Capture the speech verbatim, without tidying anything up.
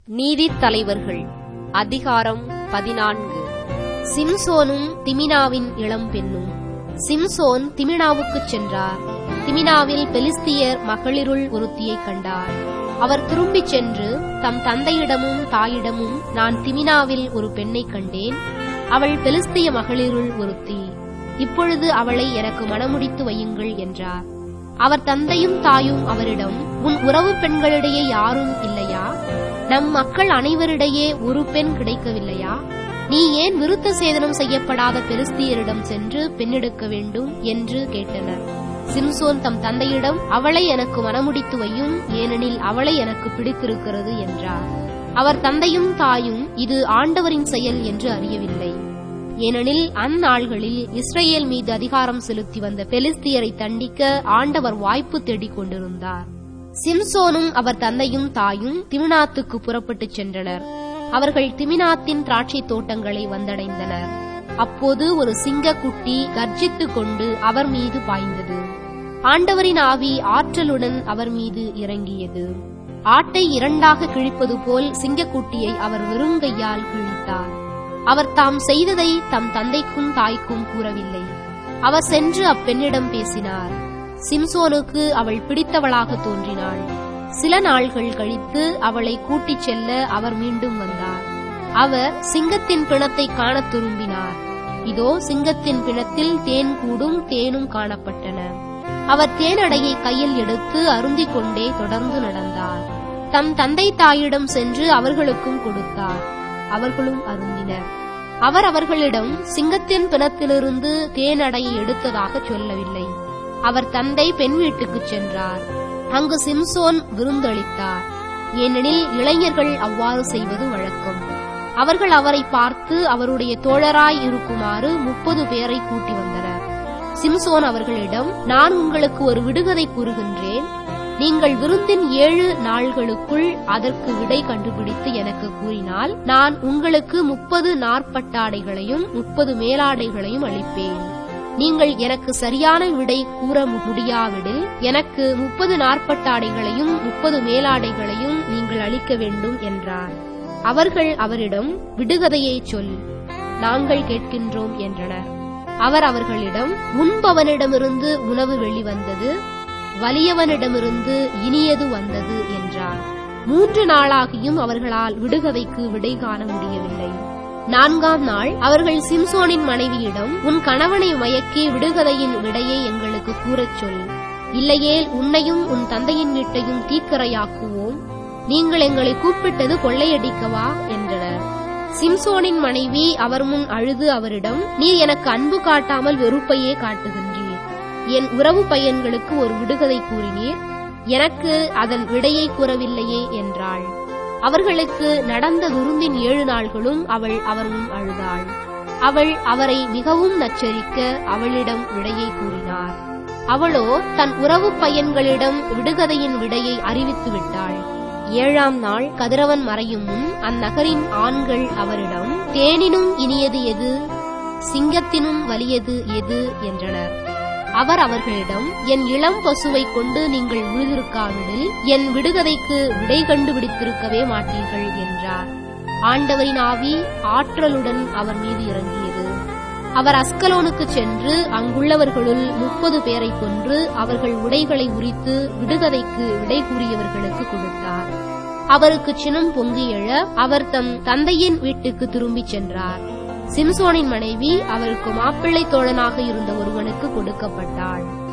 நீதித் தலைவர்கள் அதிகாரம் பதினான்கு. சிம்சோனும் திமினாவின் இளம் பெண்ணும். சிம்சோன் திமினாவுக்குச் சென்றார். திமினாவில் பெலிஸ்தியர் மகளிருள் ஒருத்தியைக் கண்டார். அவர் திரும்பிச் சென்று தம் தந்தையிடமும் தாயிடமும், நான் திமினாவில் ஒரு பெண்ணைக் கண்டேன், அவள் பெலிஸ்திய மகளிருள் ஒருத்தி, இப்பொழுது அவளை எனக்கு மணமுடித்து வையுங்கள் என்றார். அவர் தந்தையும் தாயும் அவரிடம், உன் உறவு பெண்களிடையே யாரும் இல்லையா? நம் மக்கள் அனைவரிடையே ஒரு பெண் கிடைக்கவில்லையா? நீ ஏன் விருத்த சேதனம் செய்யப்படாத பெலிஸ்தியரிடம் சென்று பெண்ணெடுக்க வேண்டும் என்று கேட்டனர். சிம்சோன் தம் தந்தையிடம், அவளை எனக்கு மணமுடித்து வையும், ஏனெனில் அவளை எனக்கு பிடித்திருக்கிறது என்றார். அவர் தந்தையும் தாயும் இது ஆண்டவரின் செயல் என்று அறியவில்லை. ஏனெனில் அந்நாள்களில் இஸ்ரேல் மீது அதிகாரம் செலுத்தி வந்த பெலிஸ்தியரை தண்டிக்க ஆண்டவர் வாய்ப்பு தேடிக் கொண்டிருந்தார். சிம்சோனும் அவர் தந்தையும் தாயும் திமினாத்துக்கு புறப்பட்டுச் சென்றனர். அவர்கள் திமினாத்தின் திராட்சை தோட்டங்களை வந்தடைந்தனர். அப்போது ஒரு சிங்கக்குட்டி கர்ஜித்துக் கொண்டு அவர் மீது பாய்ந்தது. ஆண்டவரின் ஆவி ஆற்றலுடன் அவர் மீது இறங்கியது. ஆட்டை இரண்டாக கிழிப்பது போல் சிங்கக்குட்டியை அவர் வெறுங்கையால் கிழித்தார். அவர் தாம் செய்ததை தம் தந்தைக்கும் தாய்க்கும் கூறவில்லை. அவர் சென்று அப்பெண்ணிடம் பேசினார். சிம்சோனுக்கு அவள் பிடித்தவளாக தோன்றினாள். சில நாள்கள் கழித்து அவளை கூட்டிச் செல்ல அவர் மீண்டும் வந்தார். அவர் சிங்கத்தின் பிணத்தை காணத் திரும்பினார். இதோ சிங்கத்தின் பிணத்தில் தேன் கூடும் தேனும் காணப்பட்டன. அவர் தேனடையை கையில் எடுத்து அருந்திக் கொண்டே தொடர்ந்து நடந்தார். தம் தந்தை தாயிடம் சென்று அவர்களுக்கும் கொடுத்தார். அவர்களும் அருந்தினர். அவர் அவர்களிடம் சிங்கத்தின் பிணத்திலிருந்து தேனடையை எடுத்ததாக சொல்லவில்லை. அவர் தந்தை பெண் வீட்டுக்குச் சென்றார். அங்கு சிம்சோன் விருந்தளித்தார். ஏனெனில் இளைஞர்கள் அவ்வாறு செய்வது வழக்கம். அவர்கள் அவரை பார்த்து அவருடைய தோழராய் இருக்குமாறு முப்பது பேரை கூட்டி வந்தனர். சிம்சோன் அவர்களிடம், நான் உங்களுக்கு ஒரு விடுகதை கூறுகின்றேன். நீங்கள் விருந்தின் ஏழு நாள்களுக்குள் அதற்கு விடை கண்டுபிடித்து எனக்கு கூறினால், நான் உங்களுக்கு முப்பது நாற்பட்டாடைகளையும் முப்பது மேலாடைகளையும் அளிப்பேன். நீங்கள் எனக்கு சரியான விடை கூற முடியாவிடில் எனக்கு முப்பது நாற்பட்டாடைகளையும் முப்பது மேலாடைகளையும் நீங்கள் அளிக்க வேண்டும் என்றார். அவர்கள் அவரிடம், விடுகதையை சொல், நாங்கள் கேட்கின்றோம் என்றனர். அவர் அவர்களிடம், உண்பவனிடமிருந்து உணவு வெளிவந்தது, வலியவனிடமிருந்து இனியது வந்தது என்றார். மூன்று நாளாகியும் அவர்களால் விடுகதைக்கு விடை காண முடியவில்லை. நான்காம் நாள் அவர்கள் சிம்சோனின் மனைவியிடம், உன் கணவனை மயக்கி விடுகதையின் விடையை எங்களுக்கு கூறச் சொல், இல்லையேல் உன்னையும் உன் தந்தையின் வீட்டையும் தீக்கிரையாக்குவோம். நீங்கள் எங்களை கூப்பிட்டது கொள்ளையடிக்கவா என்றனர். சிம்சோனின் மனைவி அவர் முன் அழுது அவரிடம், நீர் எனக்கு அன்பு காட்டாமல் வெறுப்பையே காட்டுகின்றீர். என் உறவு பையன்களுக்கு ஒரு விடுகதை கூறினீர், எனக்கு அதன் விடையை கூறவில்லையே என்றாள். அவர்களுக்கு நடந்த விருந்தின் ஏழு நாள்களும் அவள் அவர் முன் அழுதாள். அவள் அவரை மிகவும் நச்சரிக்க அவளிடம் விடையை கூறினார். அவளோ தன் உறவு பையன்களிடம் விடுகதையின் விடையை அறிவித்து விட்டாள். ஏழாம் நாள் கதிரவன் மறையும் முன் அந்நகரின் ஆண்கள் அவரிடம், தேனினும் இனியது எது, சிங்கத்தினும் வலியது எது என்றனர். அவர் அவர்களிடம், என் இளம் பசுவை கொண்டு நீங்கள் உழுதிருக்காவிடில் என் விடுகதைக்கு விடை கண்டுபிடித்திருக்கவே மாட்டீர்கள் என்றார். ஆண்டவரின் ஆவி ஆற்றலுடன் அவர் மீது இறங்கியது. அவர் அஸ்கலோனுக்கு சென்று அங்குள்ளவர்களுள் முப்பது பேரை கொன்று அவர்கள் உடைகளை உரித்து விடுகதைக்கு விடை கூறியவர்களுக்கு கொடுத்தார். அவருக்கு சினம் பொங்கி எழ அவர் தம் தந்தையின் வீட்டுக்கு திரும்பிச் சென்றார். சிம்சோனின் மனைவி அவருக்கு மாப்பிள்ளை தோழனாக இருந்த ஒருவனுக்கு கொடுக்கப்பட்டாள்.